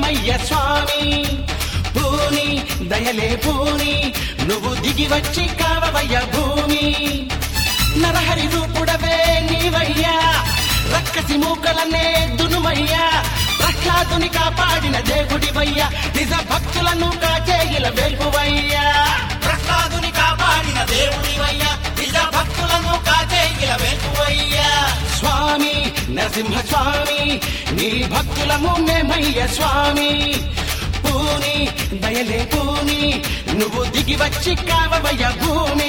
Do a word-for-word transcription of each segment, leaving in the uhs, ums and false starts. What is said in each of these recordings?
మేమయ్య స్వామి. పూని దయలే పూని నువ్వు దిగి వచ్చి కావవయ్య భూమి. నరహరి రూపుడవే నీవయ్యా, రక్కసి మూకలనే దునుమయ్యా. ప్రహ్లాదుని కాపాడిన దేవుడివయ్యా, నిజ భక్తులను కాచేయిల వెల్పువయ్యా. ప్రహ్లాదుని కాపాడిన దేవుడివయ్యా, నిజ భక్తులను కాచేయిల వెల్పువయ్యా. స్వామి నరసింహ స్వామి నీ భక్తులము మేమయ్య స్వామి. పూని దయలే పూని నువ్వు దిగి వచ్చి కావవయ్య భూమి.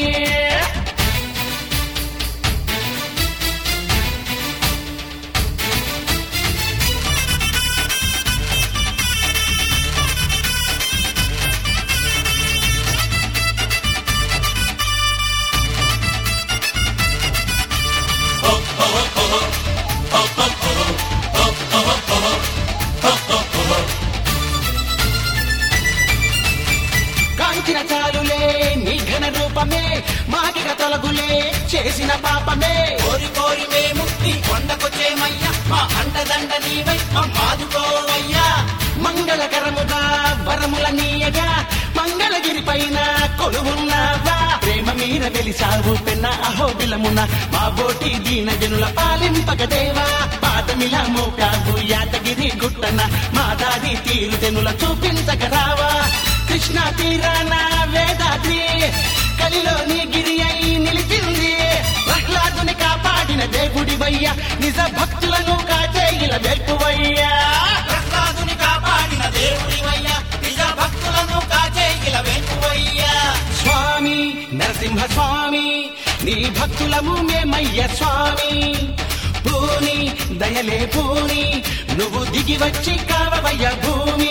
కాంచిన చాలులే నీ ఘన రూపమే, మాగిన తొలగులే చేసిన పాపమే. కోరి కోరి మేము నీ కొండకొచ్చేమయ్యా, మా అండదండ నీవై మాదుకోవయ్యా. మంగళకరముగా వరముల నీయగా మంగళగిరి పైన కొలువున్నావా. ప్రేమ మీద వెలిసావు పెన్న అహోబిలమున, మా బోటి దీన జనుల పాలింపగదేవా. పాదమిలా మోపావు యాదగిరి గుట్టన, మా దారి తీరు జనుల చూపించగరావా. కృష్ణా తీరాన వేదాద్రి కలిలోని గిరి అయి నిలిచింది. ప్రహ్లాదుని కాపాడిన దేవుడివయ్యా, నిజ భక్తులను కాచేయిల వెల్పువయ్యా. ప్రహ్లాదుని కాపాడిన దేవుడివయ్యా, నిజ భక్తులను కాచేయిల వెల్పువయ్యా. స్వామి నరసింహ స్వామి నీ భక్తులము మేమయ్య స్వామి. పూని దయలే పూని నువ్వు దిగి వచ్చి కావవయ్య భూమి.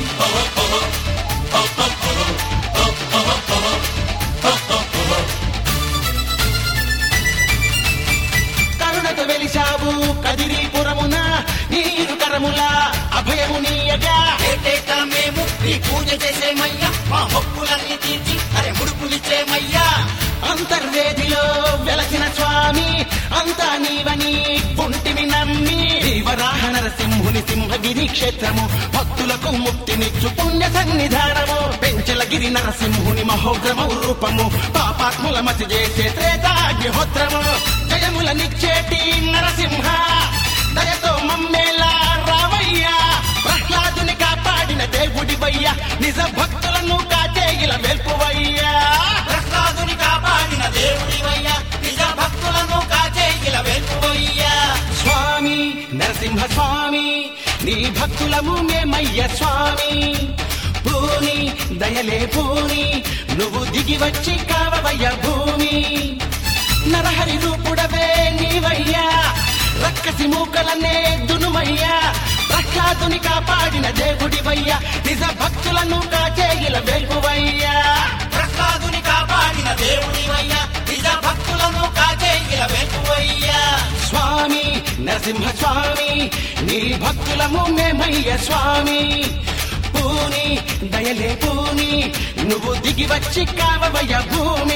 కరుణతో వెలిశావు కదిరీపురమున, నీరు కరముల అభయము నీయగా. ఏటేటా మేము నీ పూజ చేసేమయ్యా, మా మొక్కులన్నీ తీర్చి అరే ముడుపులిచ్చేమయ్యా. అంతర్వేదిలో వెలసిన స్వామి అంతా నీవని పుంటిమి నమ్మి. వరాహ నరసింహుని సింహగిరి క్షేత్రము, భక్తులకు ముక్తినిచ్చు పుణ్య సన్నిధానము. పెంచలగిరి నరసింహుని మహోగ్రమ రూపము, పాపాత్ముల మతి చేసే త్రేతాగ్నిహోత్రము. జయములనిచ్చేటి నరసింహ దయతో మమ్మేలా రావయ్యా. ప్రహ్లాదుని కాపాడిన దేవుడివయ్యా, నిజ భక్తులను కాచేయిల వెల్పువయ్యా. ప్రహ్లాదుని కాపాడిన దేవుడివయ్యా, నిజ భక్తులను కాచేయిల వెల్పువయ్యా. స్వామి నరసింహ స్వామి నీ భక్తులము మేమయ్య స్వామి. పూని దయలే పూని నువ్వు దిగి వచ్చి కావవయ్య భూమి. నరహరి రూపుడవే నీవయ్యా, రక్కసి మూకలనే దునుమయ్యా. ప్రహ్లాదుని కాపాడిన దేవుడివయ్యా, నిజ భక్తులను కాచేయిల వెల్పువయ్యా. ప్రహ్లాదుని కాపాడిన దేవుడివయ్యా, నిజ భక్తులను కాచేయిల వెల్పువయ్యా. స్వామి నరసింహ స్వామి నీ భక్తులము మేమయ్య స్వామి. పూని దయలే పూని నువ్వు దిగి వచ్చి కావవయ్య భూమి.